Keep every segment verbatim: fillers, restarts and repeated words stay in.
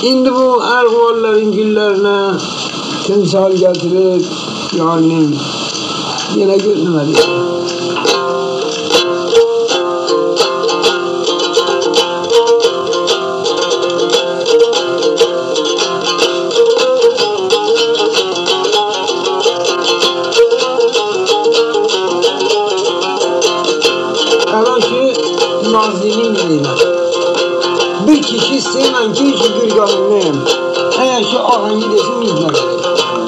Şimdi bu erhuvallerin güllerine timsal getirip yani yine görünmedi. Nazilin eyle. Bir kişi sevmen ki şükür gönlüm. Eğer şu ahengi desin yüzüne gerek.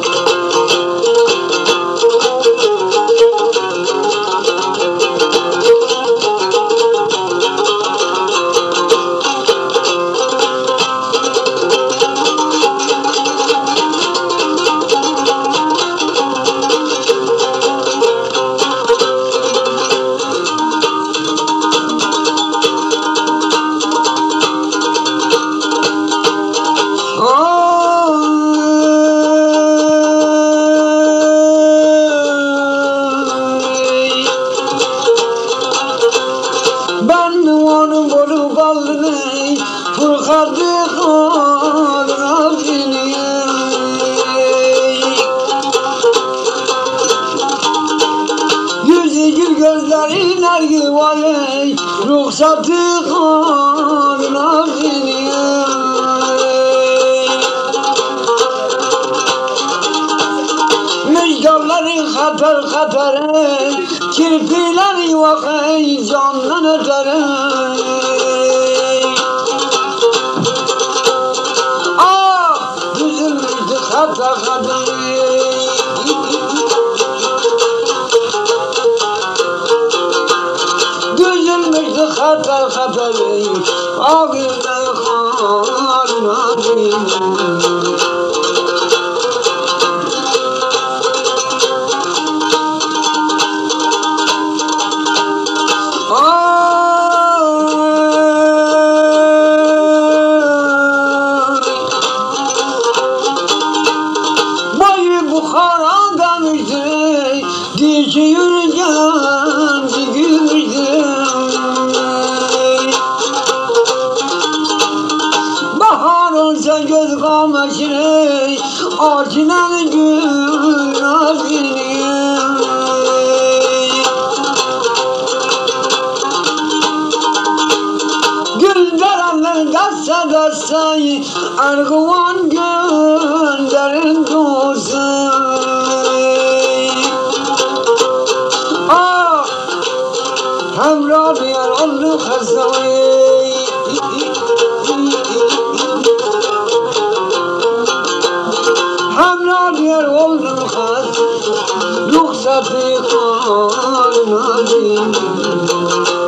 Gözlerin ergi vay, ruhsatı kanına biniyor. Müjdarları hatar hatar, kirpileri vakay candan öter. Ah, düzülmüştü hatar hatar. Hatar hatar ağırlar harmanım. Boyu Bukhara'dan üstüne dişi yürüyen zikirdir. Göz kameşine acinen gül nazini. Gül verenler deste deste erguvan gönderin dostu. Ah, hemra diyar oldu kazayı. Hamlar oldum kaz, ruhsatı kanına